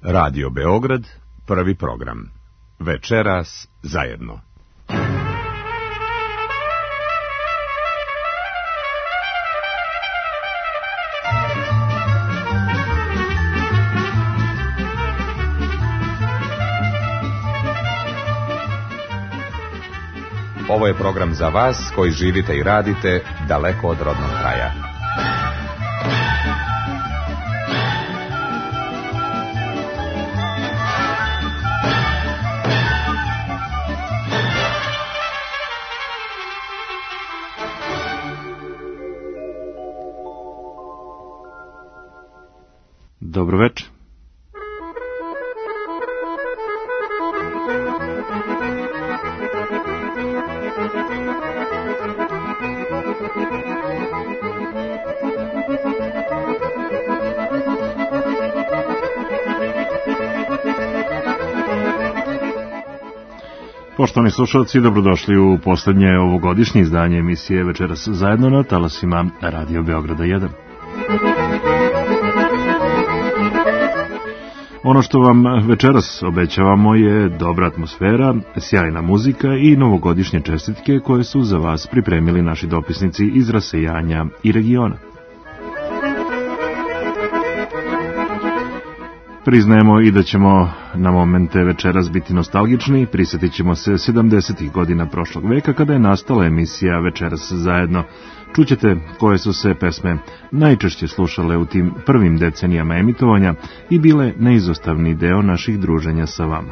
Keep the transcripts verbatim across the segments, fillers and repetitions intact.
Radio Beograd, prvi program. Večeras zajedno. Ovo je program za vas koji živite i radite daleko od rodnog kraja. Dobro večer. Poštovani slušalci, dobrodošli u poslednje ovogodišnje izdanje emisije Večeras zajedno na talasima Radio Beograda jedan. Ono što vam večeras obećavamo je dobra atmosfera, sjajna muzika i novogodišnje čestitke koje su za vas pripremili naši dopisnici iz rasejanja i regiona. Priznajemo i da ćemo na momente večeras biti nostalgični, prisjetit ćemo se sedamdesetih godina prošlog veka kada je nastala emisija Večeras zajedno. Čućete koje su se pesme najčešće slušale u tim prvim decenijama emitovanja i bile neizostavni deo naših druženja sa vama.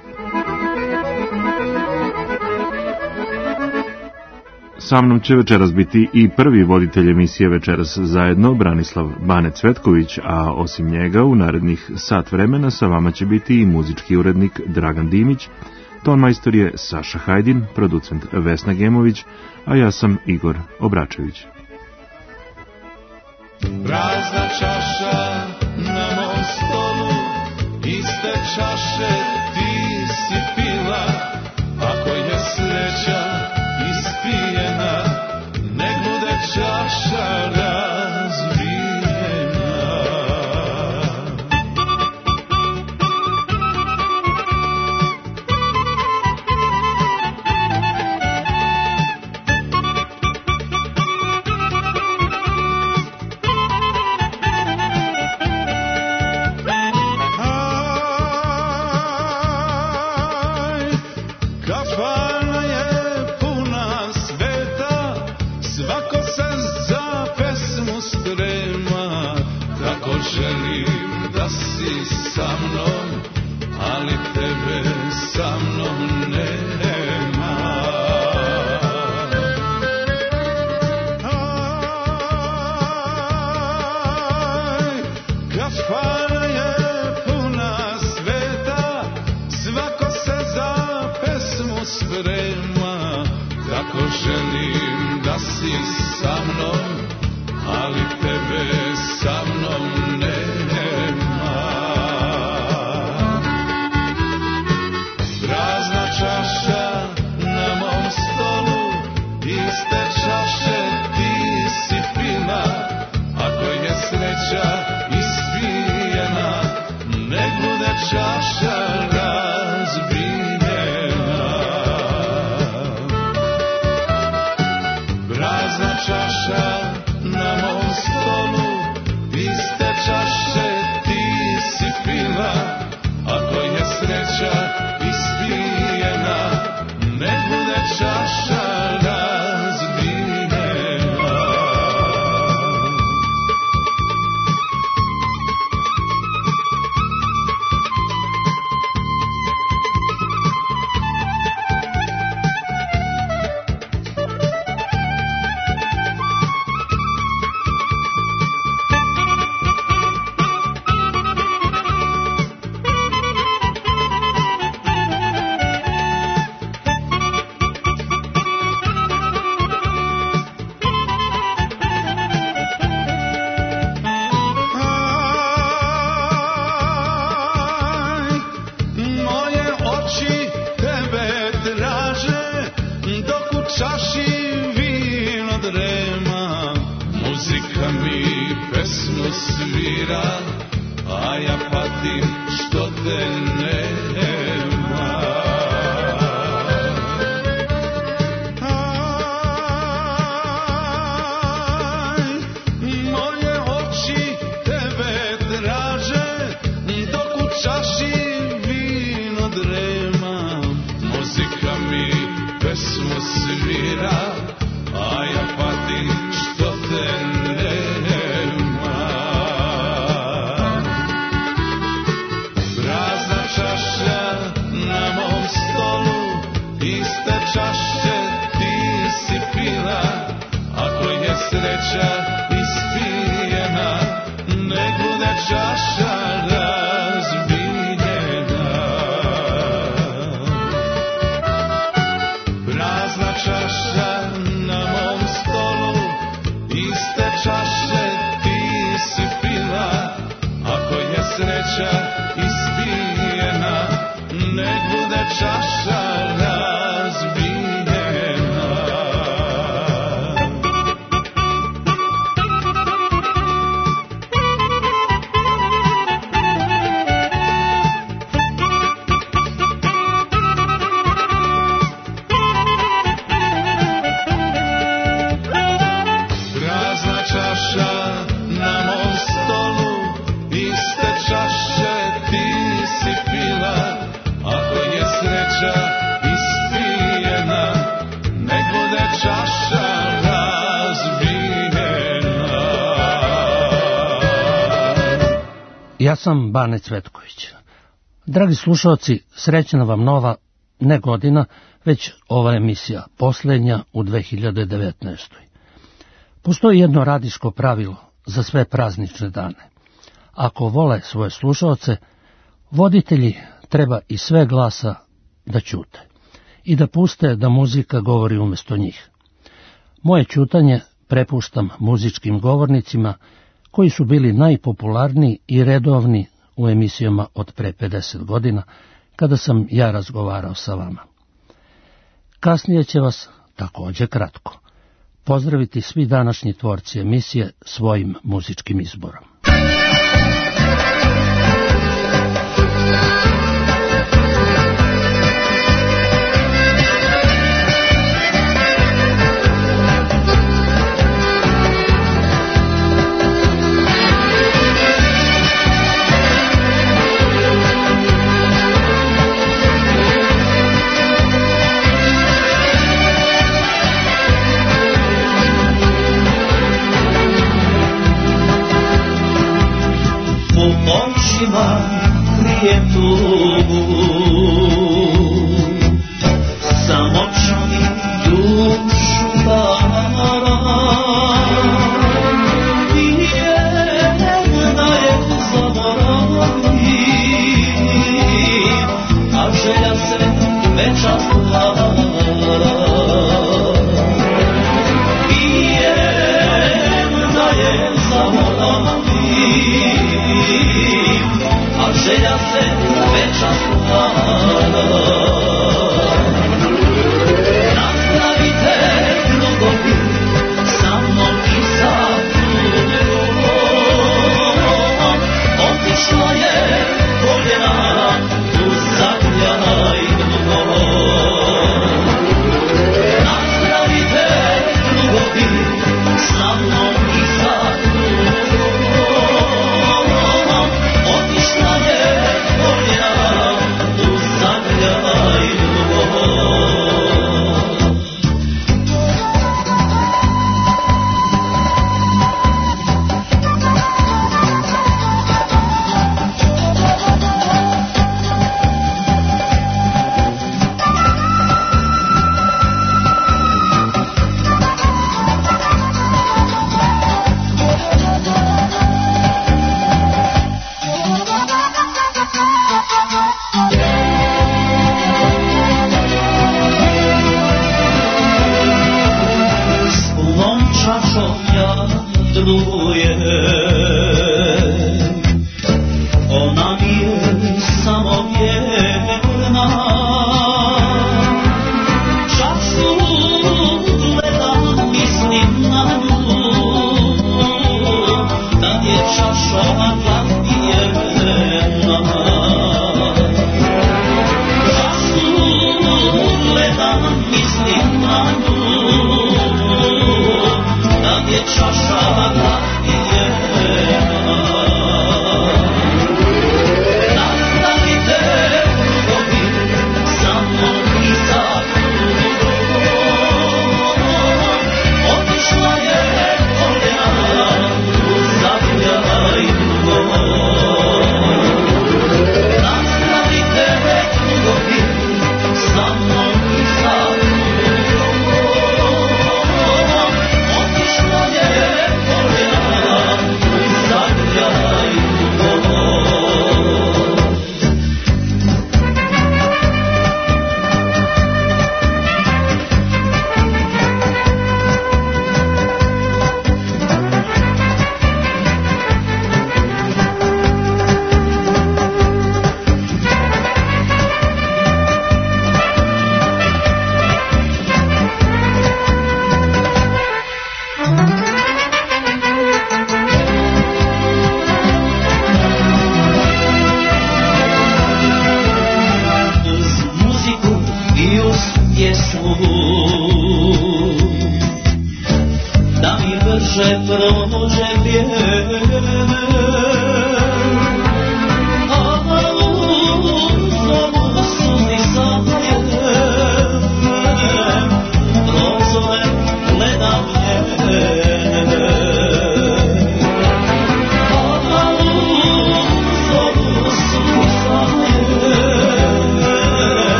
Sa mnom će večeras biti i prvi voditelj emisije Večeras zajedno, Branislav Bane Cvetković, a osim njega u narednih sat vremena sa vama će biti i muzički urednik Dragan Dimić, tonmajstor je Saša Hajdin, producent Vesna Gemović, a ja sam Igor Obračević. Prazna čaša na mom stolu, iste čaše ti si pila, ako je sreća ispijena, nek bude čaša razbijena. Želim da si sa mnom, ali tebe sa mnom nema. Aj, kafana je puna sveta, svako se za pesmu sprema. Tako želim da si sa mnom, ali tebe sa mnom nema. Prazna čaša na mom stolu, iste čaše ti si pila, ako je sreća ispijena, nek bude čaša razbijena. Prazna čaša na mom stolu, iste čaše ti si pila, ako je sreća ispijena, nek bude čaša razbijena. Muzika mi pesmu svira, a ja patim što čaša razbijena. Prazna čaša na mom stolu, iste čaše ti si pila. Ako je sreća ispijena, nek bude čaša razbijena. Ja sam Bane Cvetković. Dragi slušalci, srećna vam nova, ne godina, već ova emisija, posljednja u dve hiljade devetnaestoj. Postoji jedno radijsko pravilo za sve praznične dane. Ako vole svoje slušalce, voditelji treba i sve glasa da ćute i da puste da muzika govori umjesto njih. Moje ćutanje prepuštam muzičkim govornicima koji su bili najpopularniji i redovni u emisijama od pre pedeset godina, kada sam ja razgovarao sa vama. Kasnije će vas, također kratko, pozdraviti svi današnji tvorci emisije svojim muzičkim izborom. Očima krijem tugu, samo ću mi dušu vara. I jedna je zaboravim, a želja se veća stvara. I jedna je zaboravim, a želja se veća stvara. Nastavite drugovi sa mnom i sa drugom, otišla je voljena u zagrljaj dugom. Nastavite drugovi sa mnom i sa drugom, otišla je voljena u zagrljaj dugom.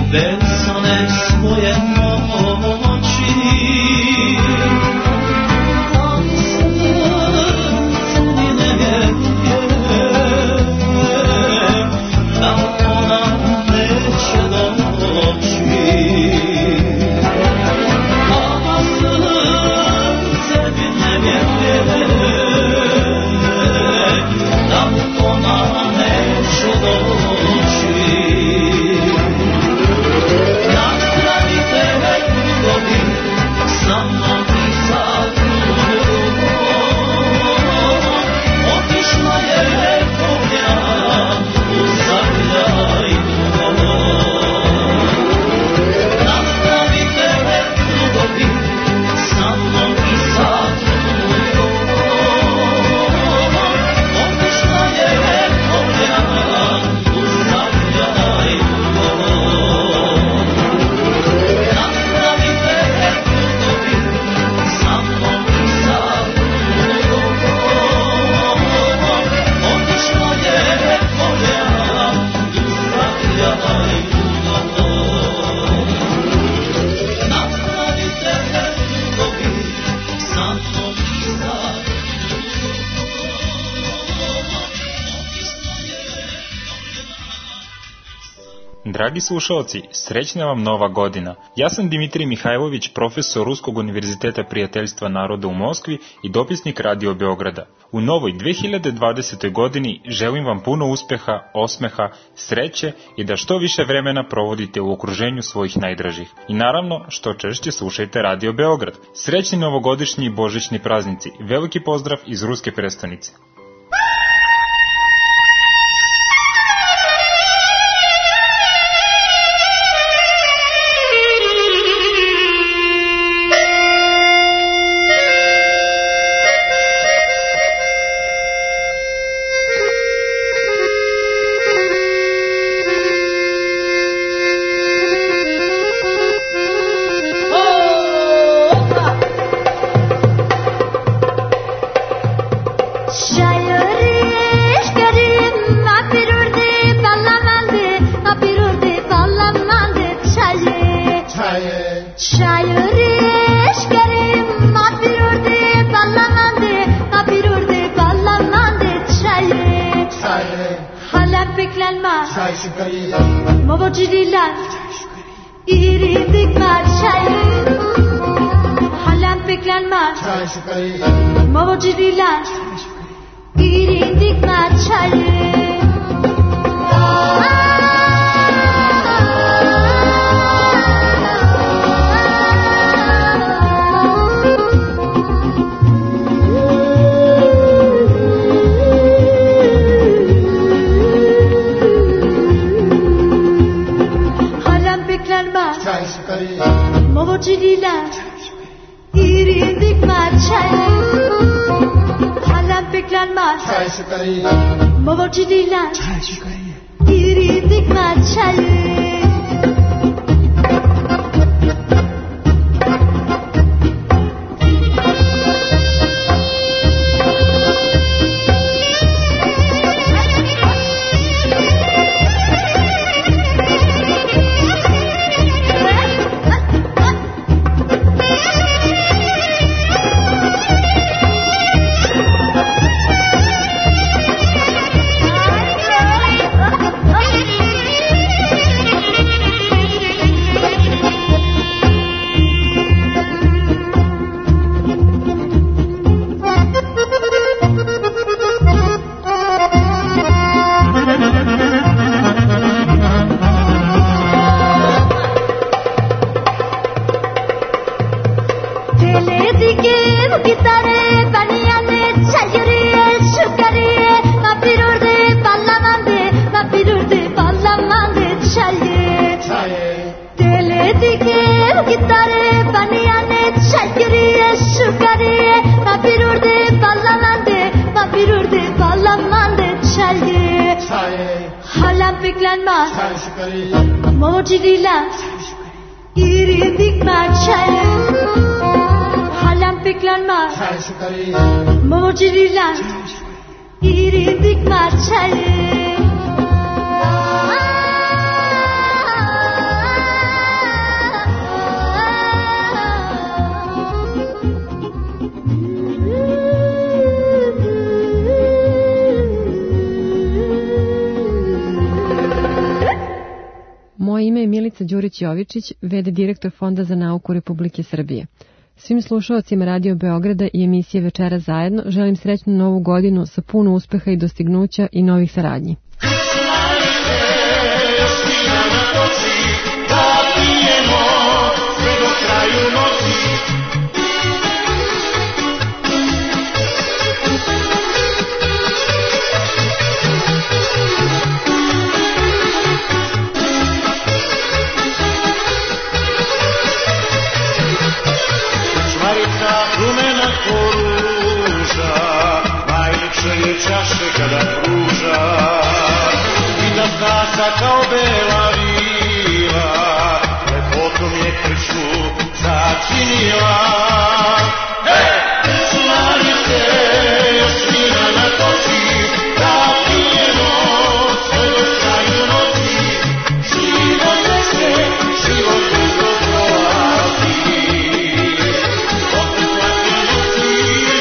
bez one svoje moći. Dragi slušalci, srećna vam nova godina. Ja sam Dimitrij Mihajlović, profesor Ruskog univerziteta prijateljstva naroda u Moskvi i dopisnik Radio Beograda. U novoj dve hiljade dvadesetoj. godini želim vam puno uspeha, osmeha, sreće i da što više vremena provodite u okruženju svojih najdražih. I naravno, što češće slušajte Radio Beograd. Srećni novogodišnji i božićni praznici. Veliki pozdrav iz Ruske prestonice. Moje ime je Milica Đurić-Jovičić, ve de direktor Fonda za nauku Republike Srbije. Svim slušalcima Radio Beograda i emisije Večera zajedno želim srećnu novu godinu sa puno uspeha i dostignuća i novih saradnji. Čaše kada pruža i da znasa kao bela vila lepotom je krču začinila. Hej! Čuvarite još vina na toči da pijemo sve do kraju noći. Život neće, život brzo prolazi. Opet svake noći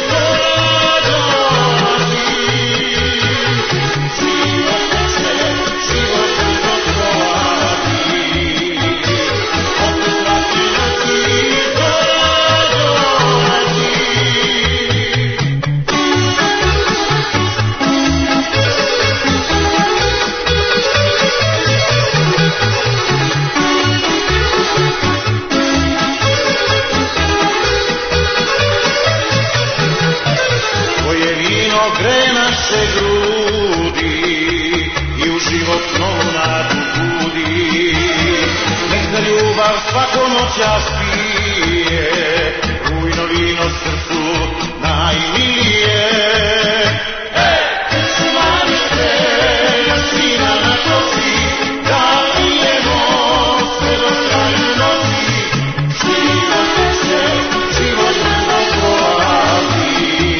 gre naše grudi i u život novu nadu budi. Nek za ljubav svako noća spije, rujno vino srcu najmilije. Hej, čuvarite još vina na toči da pijemo sve do kraju noći. Život neće, život brzo prolazi.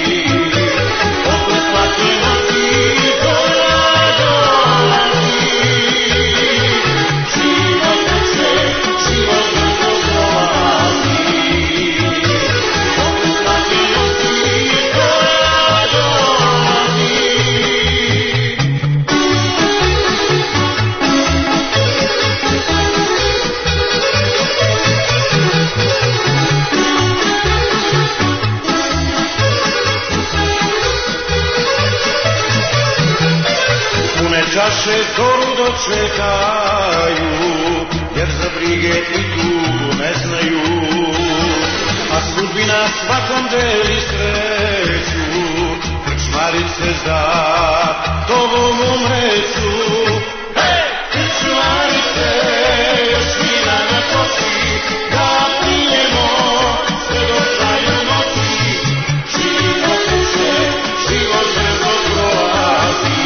Čaše zoru dočekaju, jer za brige i tugu ne znaju, a sudbina svakom deli sreću, krčmarice za tobom umreću. Hej, krčmarice, još vina na toči, da pijemo sve do kraju noći. Život neće, život brzo prolazi.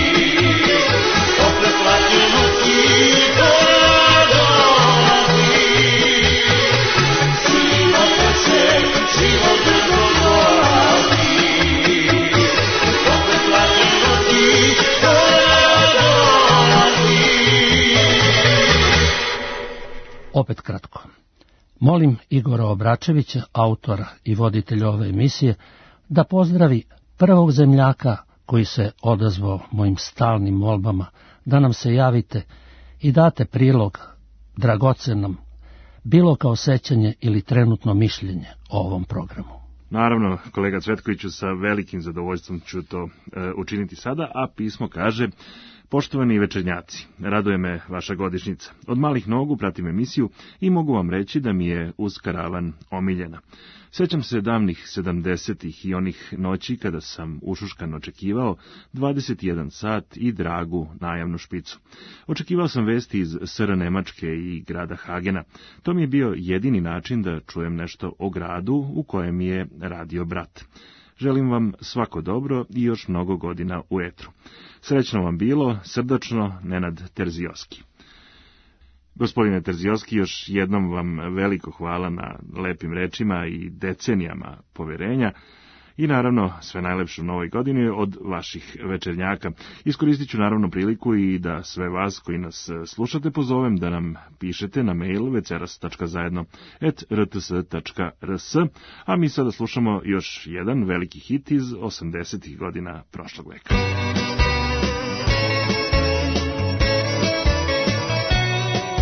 Opet kratko. Molim Igora Obračevića, autora i voditelja ove emisije, da pozdravi prvog zemljaka koji se odazvao mojim stalnim molbama da nam se javite i date prilog dragocenom, bilo kao sećanje ili trenutno mišljenje o ovom programu. Naravno, kolega Cvetkoviću, sa velikim zadovoljstvom ću to e, učiniti sada, a pismo kaže: Poštovani večernjaci, raduje me vaša godišnjica. Od malih nogu pratim emisiju i mogu vam reći da mi je uz karavan omiljena. Sećam se davnih sedamdesetih i onih noći kada sam ušuškan očekivao dvadeset jedan sat i dragu najavnu špicu. Očekivao sam vesti iz S R Nemačke i grada Hagena. To mi je bio jedini način da čujem nešto o gradu u kojem je radio brat. Želim vam svako dobro i još mnogo godina u etru. Srećno vam bilo, srdačno, Nenad Terzioski. Gospodine Terzioski, još jednom vam veliko hvala na lepim rečima i decenijama poverenja i naravno sve najlepše u novoj godini od vaših večernjaka. Iskoristit ću naravno priliku i da sve vas koji nas slušate pozovem da nam pišete na mail večeras tačka zajedno et r t s tačka r s, a mi sada slušamo još jedan veliki hit iz osamdesetih godina prošlog veka.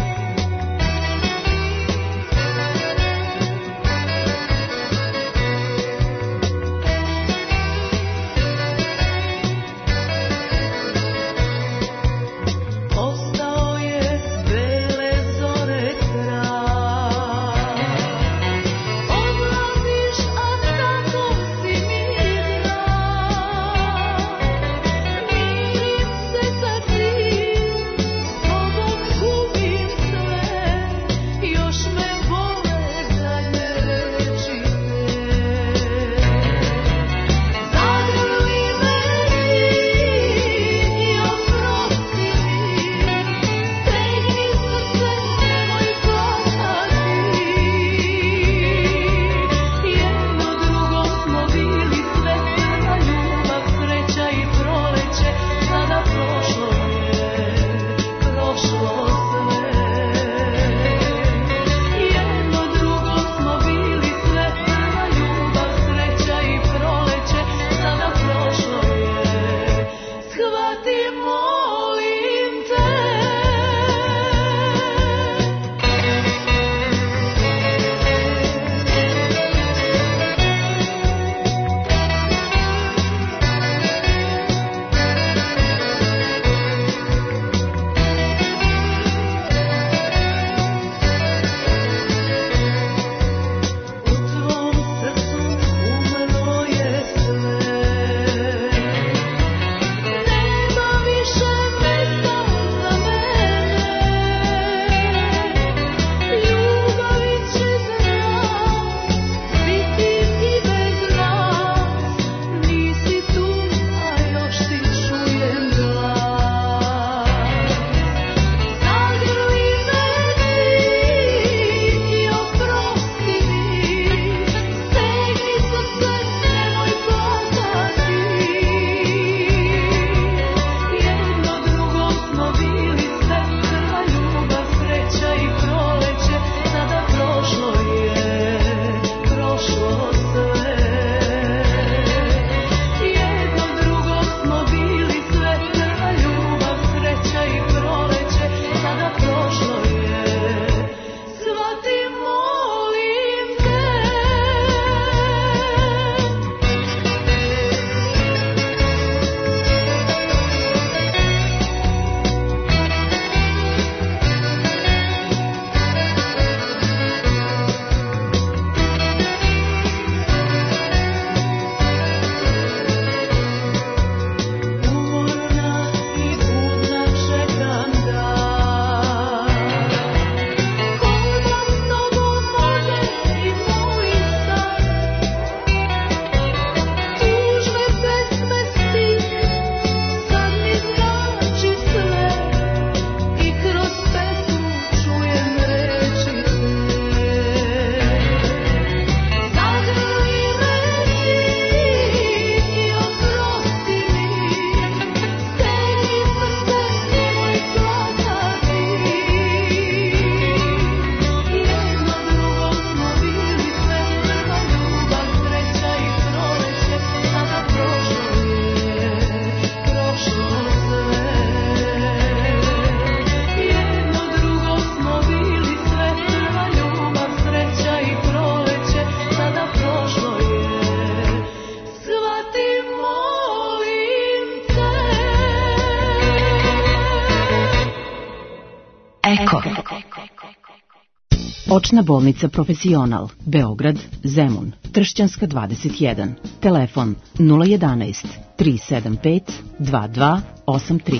Očna bolnica Profesional, Beograd, Zemun, Tršćanska dvadeset jedan, telefon nula jedanaest tri sedam pet dva dva osam tri.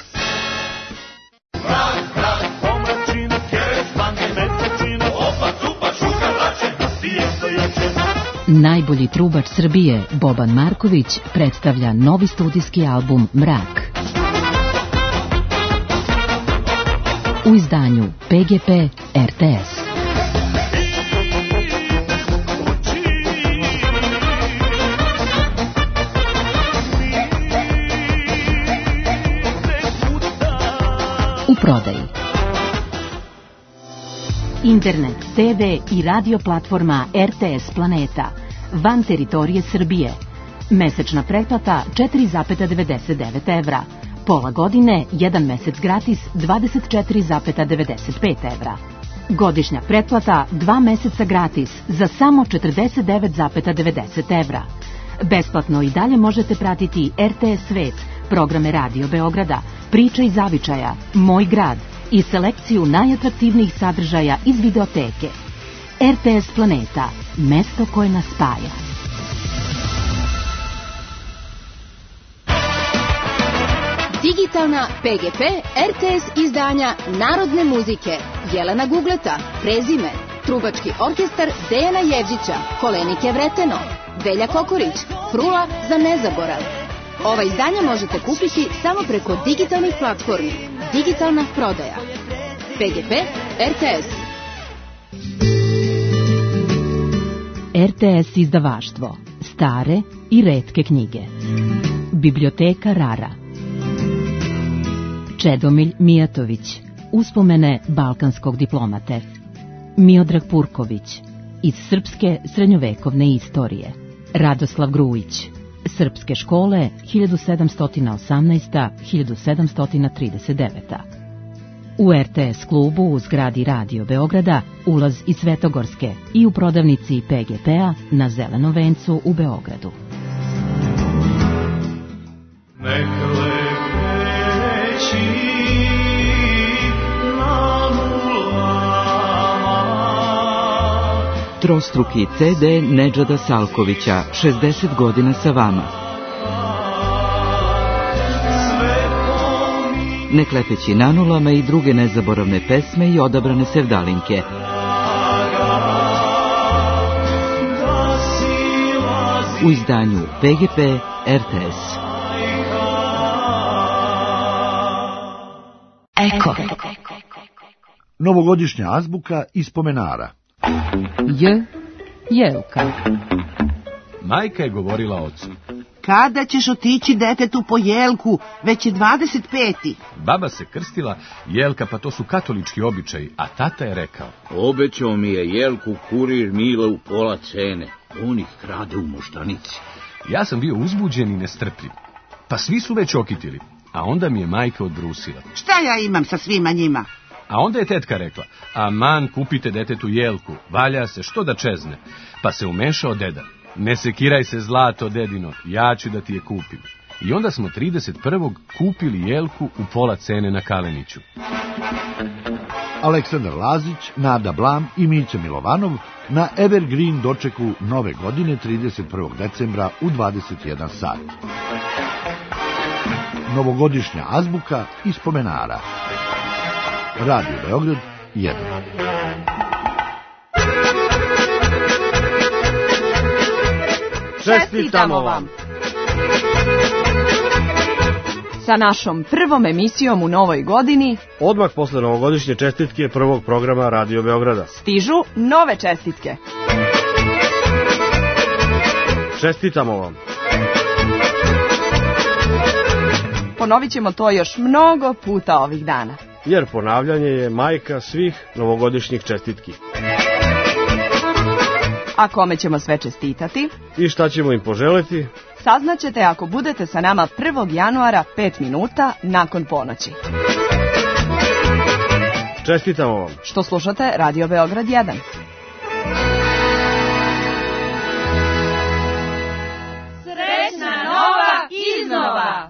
Najbolji trubač Srbije, Boban Marković, predstavlja novi studijski album Mrak. U izdanju P G P R T S. U prodaji internet, te ve i radio platforma R T S Planeta van teritorije Srbije. Mesečna pretplata četiri zarez devedeset devet evra. Pola godine, jedan mesec gratis dvadeset četiri zarez devedeset pet evra. Godišnja pretplata dva meseca gratis za samo četrdeset devet zarez devedeset evra. Besplatno i dalje možete pratiti R T S Svet, programe Radio Beograda, Priča i zavičaja, Moj grad i selekciju najatraktivnijih sadržaja iz videoteke. R T S Planeta, mesto koje nas spaja. Digitalna P G P R T S izdanja narodne muzike. Jelena Gugleta, Prezime, Trubački orkestar Dejana Jevđića, Kolenike Vreteno, Velja Kokorić, Frula za nezaborav. Ova izdanja možete kupiti samo preko digitalnih platformi. Digitalna prodaja. P G P R T S. R T S izdavaštvo. Stare i retke knjige. Biblioteka Rara. Čedomilj Mijatović. Uspomene balkanskog diplomate. Miodrag Purković. Iz srpske srednjovekovne istorije. Radoslav Grujić. Srpske škole hiljadu sedamsto osamnaesta do hiljadu sedamsto trideset deveta. U R T S klubu u zgradi Radio Beograda ulaz iz Svetogorske i u prodavnici P G P-a na Zelenom vencu u Beogradu. Trostruki C D Nedžada Salkovića, šezdeset godina sa vama. Ne klepeći na nulama i druge nezaboravne pesme i odabrane sevdalinke. U izdanju P G P R T S. Eko. Novogodišnja azbuka iz Pomenara. J. Jelka. Majka je govorila ocu. Kada ćeš otići detetu po Jelku, već je dvadeset peti. Baba se krstila, Jelka, pa to su katolički običaji, a tata je rekao. Obećao mi je Jelku kurir Mile u pola cene. On ih krade u Moštanici. Ja sam bio uzbuđen i nestrpljiv. Pa svi su već okitili, a onda mi je majka odbrusila. Šta ja imam sa svima njima? A onda je tetka rekla, aman, kupite detetu Jelku, valja se što da čezne. Pa se umešao deda, ne sekiraj se zlato, dedino, ja ću da ti je kupim. I onda smo trideset prvog kupili Jelku u pola cene na Kaleniću. Aleksandar Lazić, Nada Blam i Mića Milovanov na Evergreen dočeku nove godine trideset prvog decembra u dvadeset jedan sat. Novogodišnja azbuka iz Pomenara. Radio Beograd jedan. Čestitamo vam! Sa našom prvom emisijom u novoj godini, odmah posle novogodišnje čestitke prvog programa Radio Beograda, stižu nove čestitke. Čestitamo vam! Ponovit ćemo to još mnogo puta ovih dana. Jer ponavljanje je majka svih novogodišnjih čestitki. A kome ćemo sve čestitati? I šta ćemo im poželeti? Saznaćete ako budete sa nama prvog januara pet minuta nakon ponoći. Čestitamo vam! Što slušate Radio Beograd jedan. Srećna nova iznova!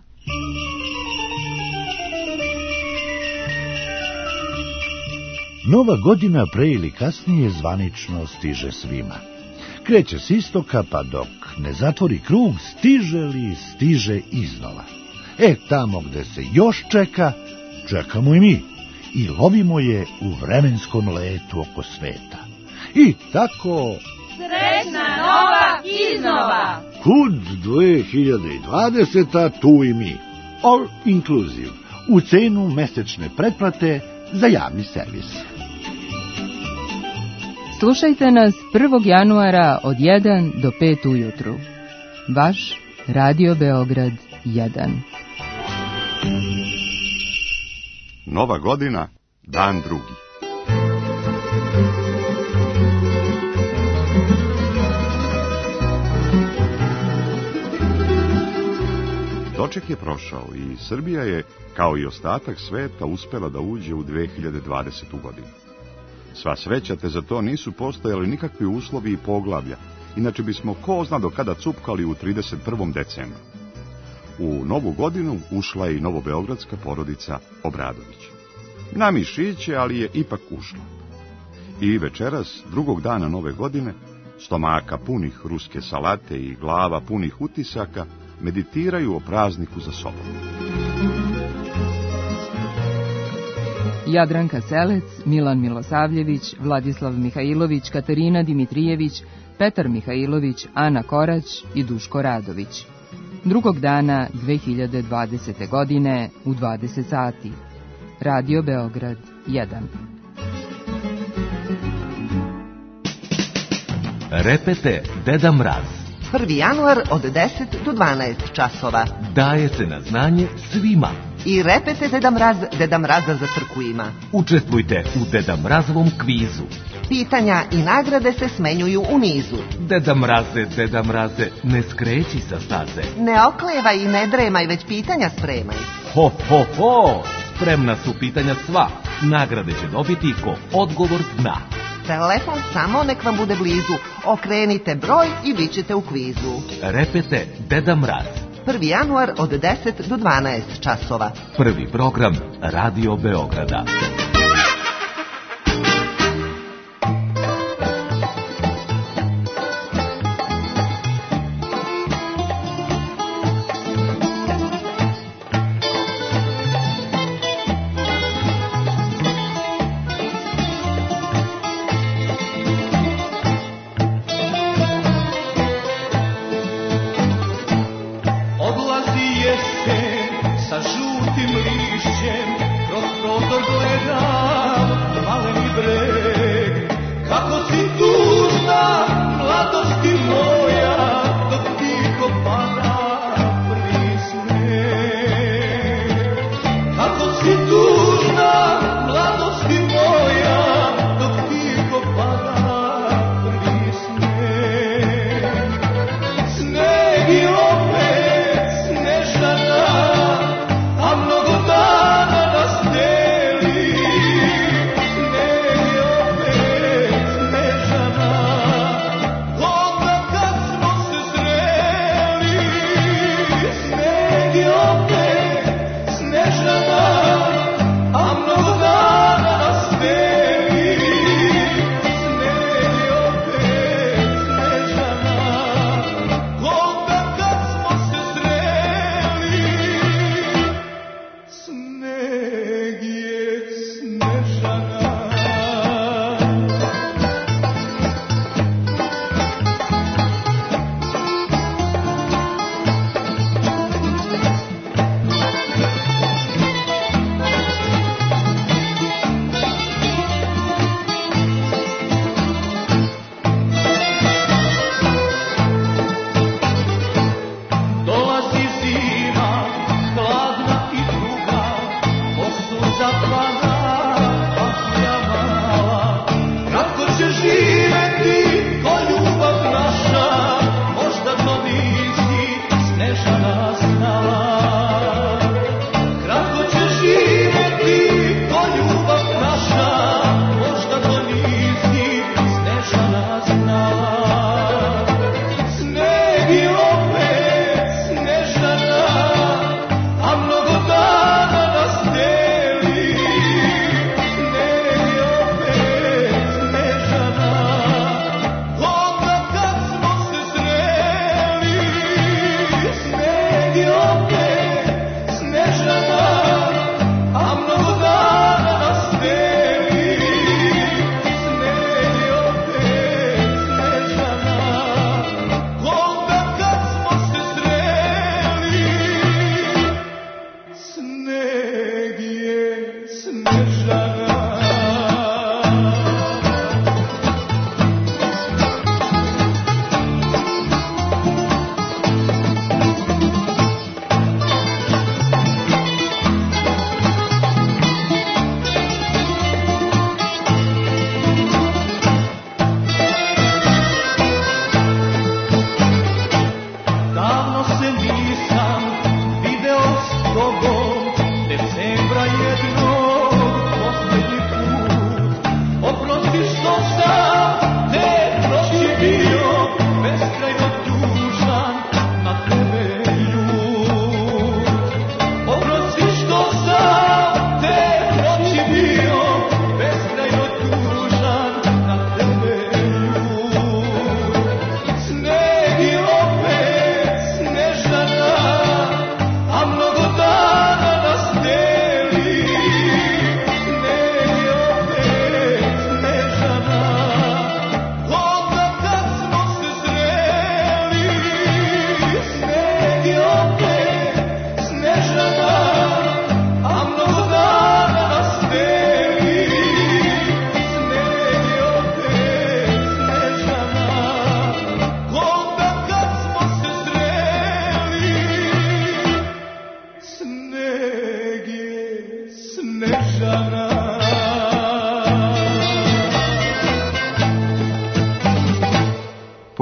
Nova godina pre ili kasnije zvanično stiže svima. Kreće s istoka, pa dok ne zatvori krug, stiže li stiže iznova. E, tamo gde se još čeka, čekamo i mi. I lovimo je u vremenskom letu oko sveta. I tako... Srećna nova iznova! Kud dve hiljade dvadeseta, tu i mi. All inclusive. U cenu mesečne pretplate za javni servis. Slušajte nas prvog januara od jedan do pet ujutru. Vaš Radio Beograd jedan. Nova godina, dan drugi. Doček je prošao i Srbija je, kao i ostatak sveta, uspela da uđe u dve hiljade dvadesetu godinu. Sva sreća te za to nisu postojali nikakvi uslovi i poglavlja, inače bismo ko zna do kada cupkali u trideset prvom decembru. U novu godinu ušla je i novobeogradska porodica Obradović. Na mišiće, ali je ipak ušla. I večeras, drugog dana nove godine, stomaka punih ruske salate i glava punih utisaka, meditiraju o prazniku za sobom. Jadranka Selec, Milan Milosavljević, Vladislav Mihajlović, Katarina Dimitrijević, Petar Mihajlović, Ana Korać i Duško Radović. Drugog dana dve hiljade dvadesete. godine u dvadeset sati. Radio Beograd jedan. Repete Deda Mraz. prvi januar od deset do dvanaest časova. Daje se na znanje svima. I repete Deda Mraz, Deda Mraza za crkvu ima. Učestvujte u Deda Mrazovom kvizu. Pitanja i nagrade se smenjuju u nizu. Deda Mraze, Deda Mraze, ne skreći sa staze. Ne oklevaj i ne dremaj, već pitanja spremaj. Ho, ho, ho, spremna su pitanja sva. Nagrade će dobiti ko odgovor zna. Telefon samo nek vam bude blizu. Okrenite broj i bit ćete u kvizu. Repete Deda Mraz. prvi januar od deset do dvanaest časova. Prvi program Radio Beograda. Sa žutim lišćem kroz prozor gleda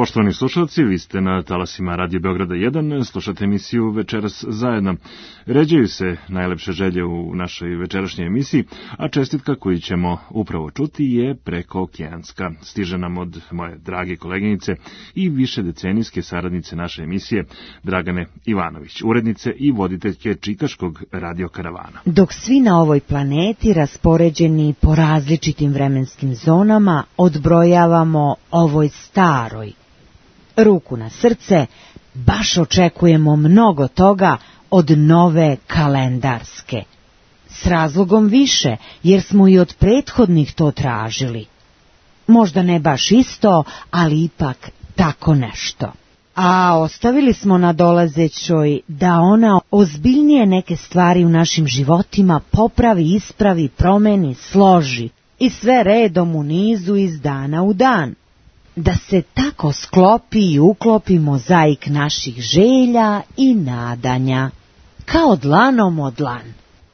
Poštovani slušalci, vi ste na talasima Radio Beograda jedan, slušate emisiju Večeras zajedno. Ređaju se najlepše želje u našoj večerašnjoj emisiji, a čestitka koju ćemo upravo čuti je prekookeanska. Stiže nam od moje drage koleginice i više decenijske saradnice naše emisije, Dragane Ivanović, urednice i voditeljke Čikaškog radio karavana. Dok svi na ovoj planeti raspoređeni po različitim vremenskim zonama odbrojavamo ovoj staroj, ruku na srce, baš očekujemo mnogo toga od nove kalendarske. S razlogom više, jer smo i od prethodnih to tražili. Možda ne baš isto, ali ipak tako nešto. A ostavili smo na dolazećoj da ona ozbiljnije neke stvari u našim životima popravi, ispravi, promeni, složi i sve redom u nizu iz dana u dan. Da se tako sklopi i uklopi mozaik naših želja i nadanja, kao dlanom od dlan.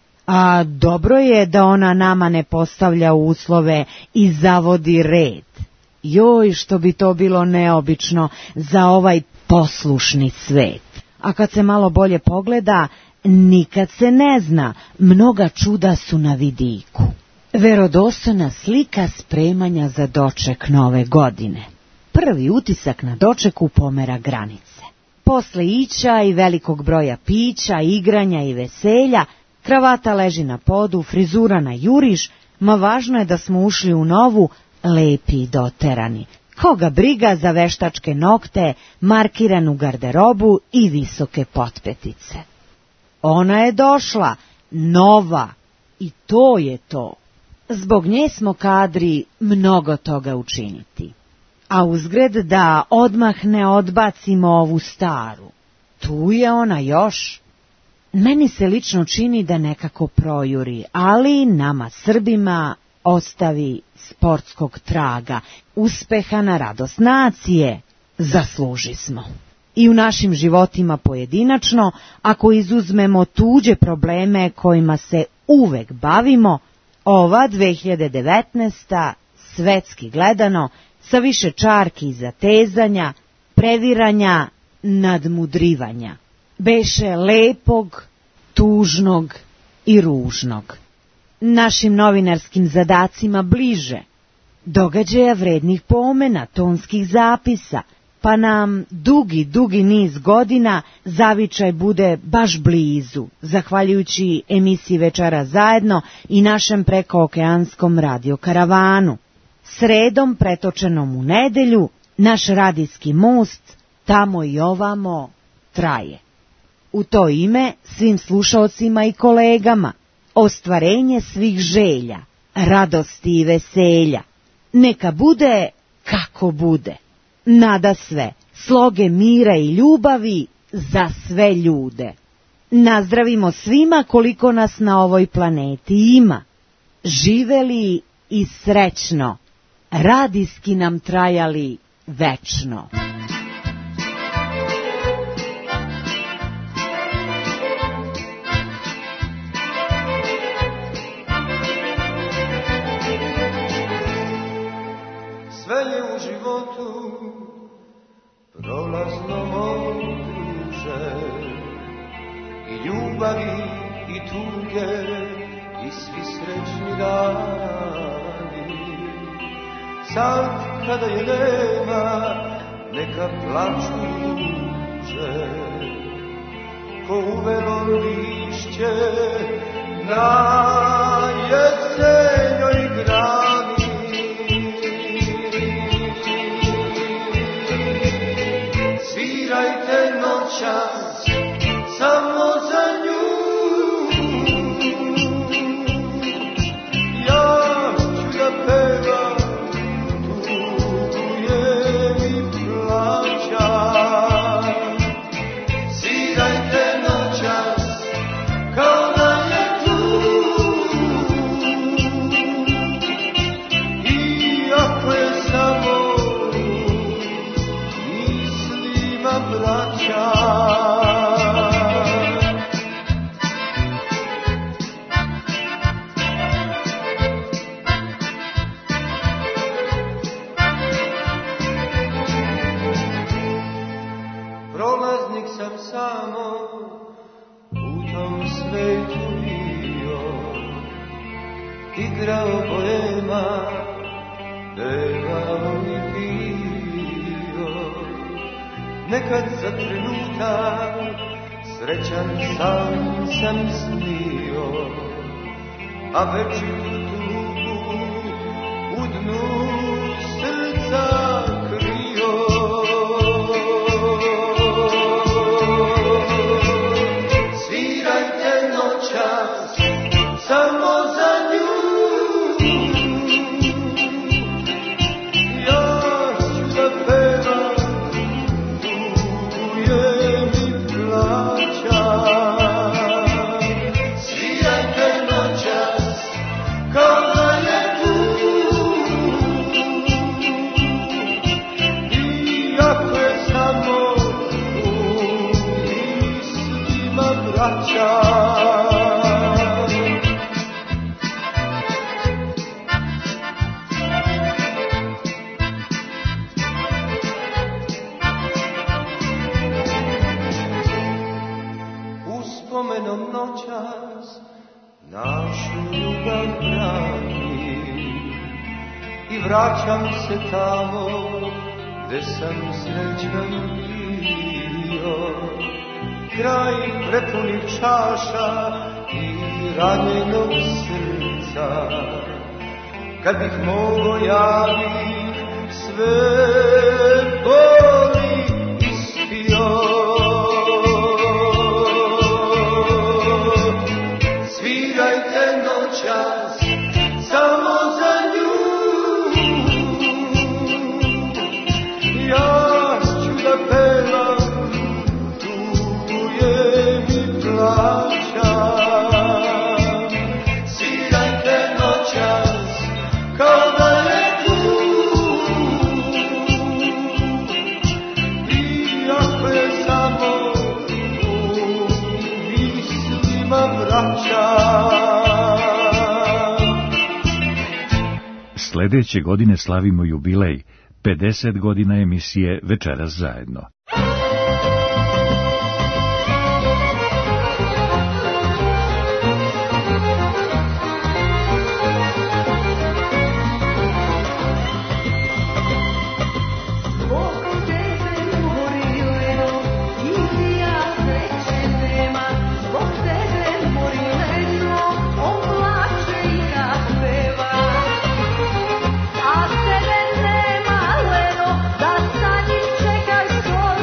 A dobro je da ona nama ne postavlja uslove i zavodi red. Joj, što bi to bilo neobično za ovaj poslušni svet. A kad se malo bolje pogleda, nikad se ne zna, mnoga čuda su na vidiku. Verodostojna slika spremanja za doček nove godine. Prvi utisak na dočeku pomera granice. Posle ića i velikog broja pića, igranja i veselja, kravata leži na podu, frizura na juriš, ma važno je da smo ušli u novu, lepi i doterani. Koga briga za veštačke nokte, markiranu garderobu i visoke potpetice. Ona je došla, nova, i to je to. Zbog nje smo kadri mnogo toga učiniti. A uzgred da odmah ne odbacimo ovu staru. Tu je ona još. Meni se lično čini da nekako projuri, ali nama Srbima ostavi sportskog traga, uspeha na radost nacije. Zasluži smo. I u našim životima pojedinačno, ako izuzmemo tuđe probleme kojima se uvek bavimo, ova dve hiljade devetnaesta. svetski gledano, sa više čarki i zatezanja, previranja, nadmudrivanja. Beše lepog, tužnog i ružnog. Našim novinarskim zadacima bliže, događaja vrednih pomena, tonskih zapisa, pa nam dugi, dugi niz godina zavičaj bude baš blizu, zahvaljujući emisiji Večera zajedno i našem prekookeanskom radio karavanu. Sredom pretočenom u nedelju, naš radijski most tamo i ovamo traje. U to ime svim slušaocima i kolegama, ostvarenje svih želja, radosti i veselja. Neka bude kako bude. Nada sve, sloge mira i ljubavi za sve ljude. Nazdravimo svima koliko nas na ovoj planeti ima. Živeli i srećno, radijski nam trajali večno. Sve je u životu prolazno druže, i ljubavi i tuge i svi srećni dani. Sad kada je nema, neka plaču ruže, ko uvelo lišće na jesenjoj grani. Svirajte noćas samo za nju, ja ću da pevam, tugujem i plaćam. Svirajte noćas kao da je tu, nekad za trenutak srećan sam sam snio, a večitu tugu u dnu srca krio. Svirajte noćas samo za nju, ja ću da pevam, duguje mi plaća. Svirajte noćas kao da je tu, iako je samo u mislima braća. Uspomenom noćas našu ljubav branim i vraćam se tamo gde sam srećan bio, kraj prepunih čaša i ranjenog srca. Kad bih mogo ja bih sve boli ispio. Svirajte noćas samo za nju, ja ću da pevam, duguje mi plaća. Svirajte noćas kao da je tu, iako je samo u mislima vraća. Sledeće godine slavimo jubilej, pedeset godina emisije Večeras zajedno. A tebe nema leno, da sa njim čekaš skoro.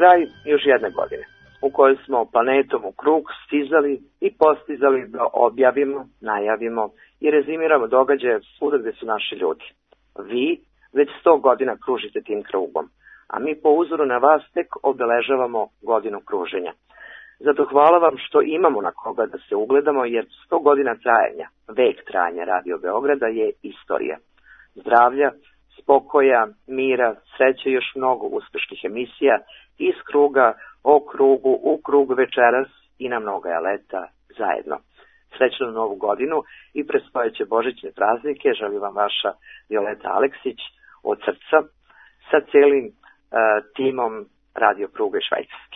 kraj još jedne godine u kojoj smo planetom u krug stizali i postizali da objavimo, najavimo i rezimiramo događaje svuda gde su naši ljudi. Vi već sto godina kružite tim krugom, a mi po uzoru na vas tek obeležavamo godinu kruženja. Zato hvala vam što imamo na koga da se ugledamo, jer sto godina trajanja, vek trajanja Radio Beograda je istorija. Zdravlja, spokoja, mira, sreće i još mnogo uspešnih emisija iz kruga, o krugu, u krug večeras i na mnoga leta zajedno. Srećnu novu godinu i predstojeće božićne praznike želi vam vaša Violeta Aleksić od srca sa celim uh, timom Radio Pruge Švajcarske.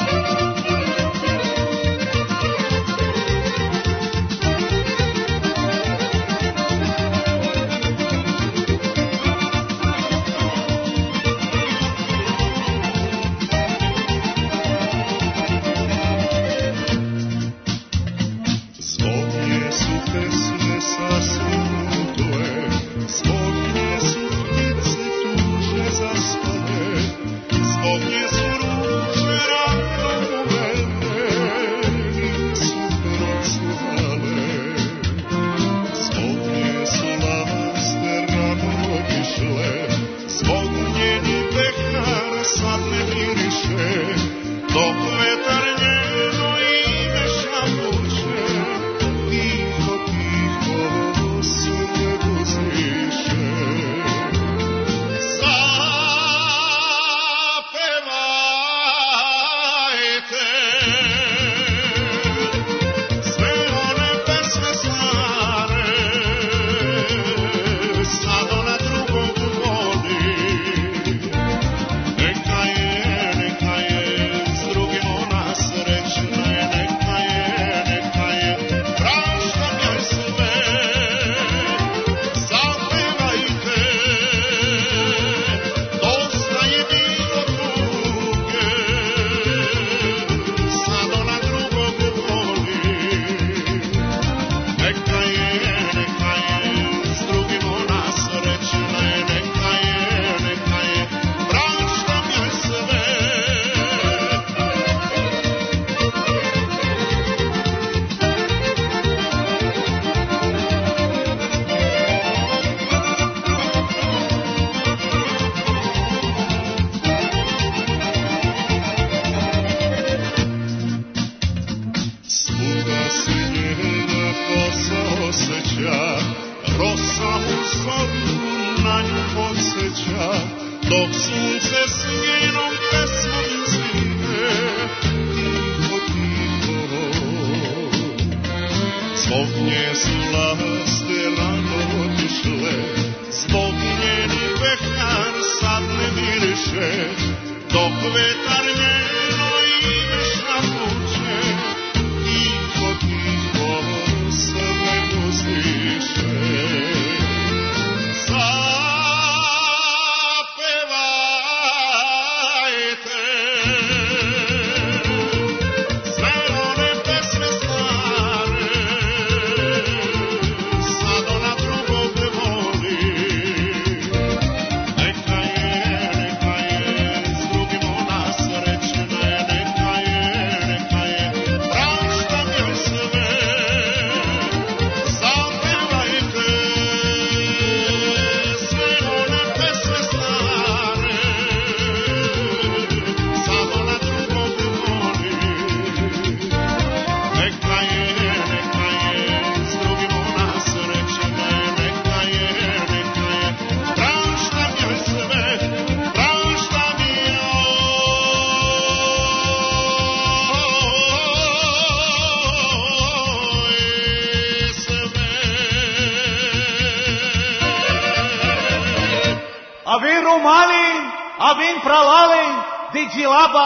Avin pralalin, digilaba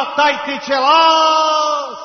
taiticelas.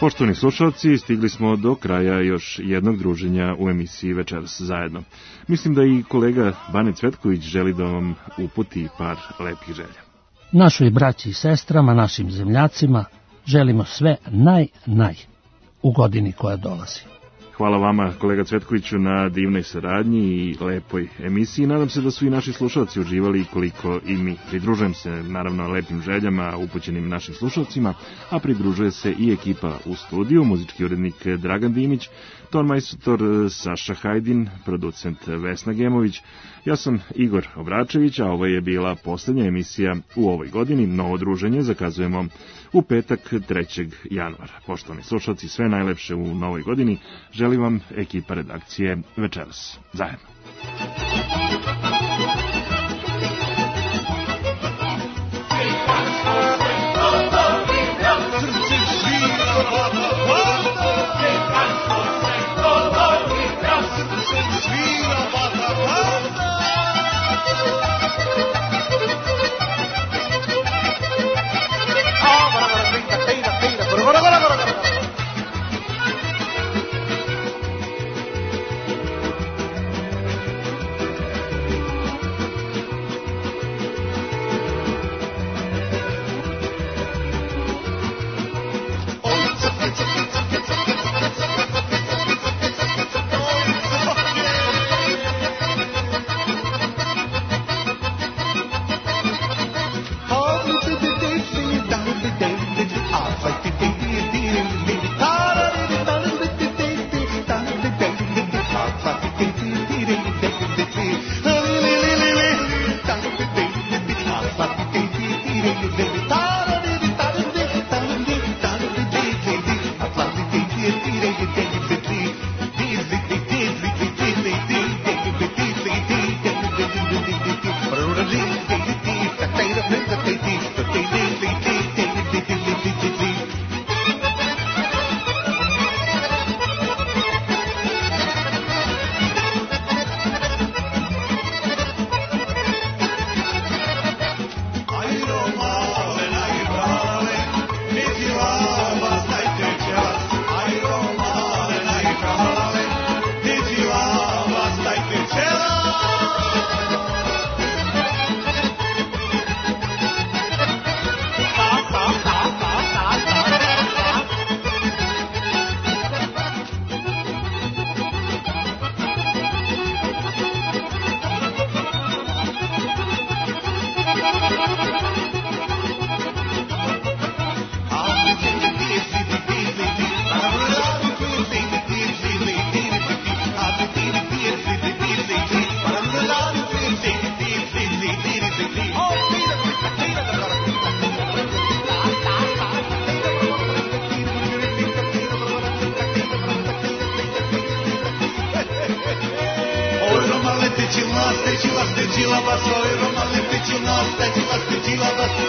Poštovani slušalci, stigli smo do kraja još jednog druženja u emisiji Večeras zajedno. Mislim da i kolega Bane Cvetković želi da vam uputi par lepih želja. Našoj braći i sestrama, našim zemljacima, želimo sve naj, naj u godini koja dolazi. Hvala vama, kolega Cvetkoviću, na divnoj saradnji i lepoj emisiji. Nadam se da su i naši slušalci uživali koliko i mi. Pridružujem se, naravno, lepim željama upućenim našim slušalcima, a pridružuje se i ekipa u studiju, muzički urednik Dragan Dimić, tonmajstor Saša Hajdin, producent Vesna Gemović. Ja sam Igor Obračević, a ovo je bila poslednja emisija u ovoj godini. Novo druženje zakazujemo u petak trećeg januara. Poštovani slušalci, sve najlepše u novoj godini. Želim vam ekipa redakcije Večeras zajedno.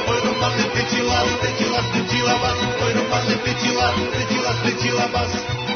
Oi, Roma, le pecila, pecila, pecila, pecila, pecila, pecila,